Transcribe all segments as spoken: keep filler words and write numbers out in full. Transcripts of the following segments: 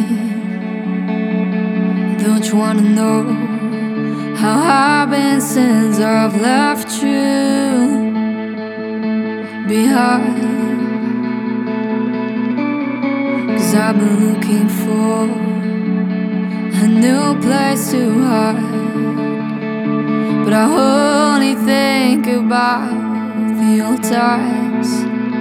Don't you wanna know how I've been since I've left you behind? 'Cause I've been looking for a new place to hide, but I only think about the old times.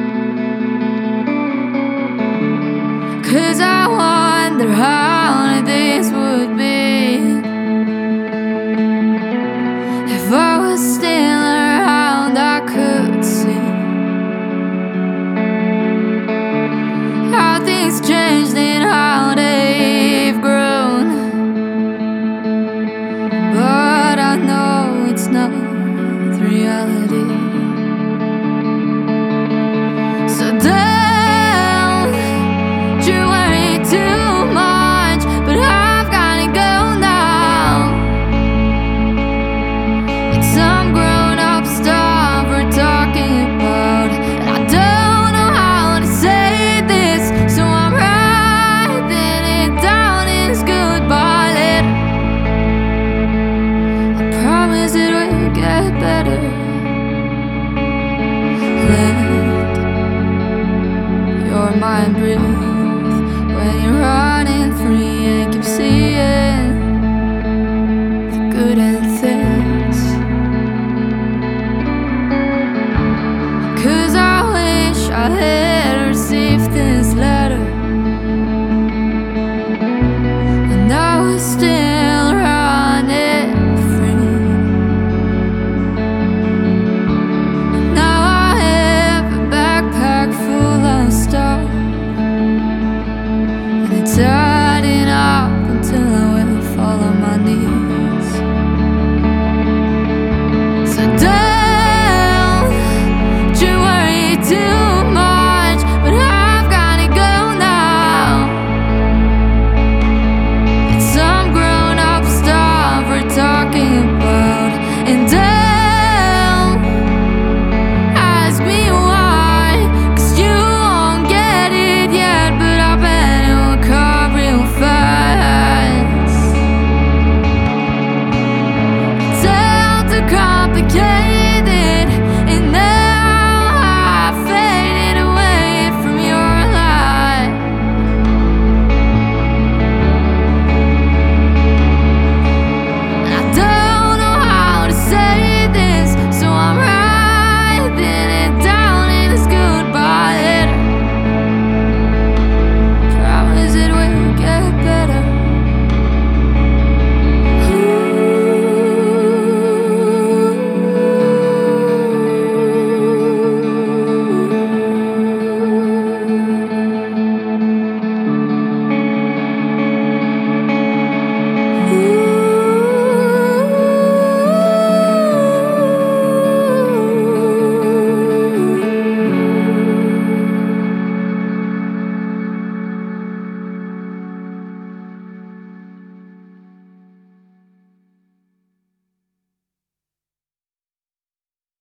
'Cause I wonder how this would be if I was still around. I could see how things changed and how they've grown, but I know it's not reality. So don't you worry too much, but I've gotta go now. It's some grown-up stuff we're talking about, and I don't know how to say this, so I'm writing it down in this goodbye letter. I promise it will get better. Let your mind breathe.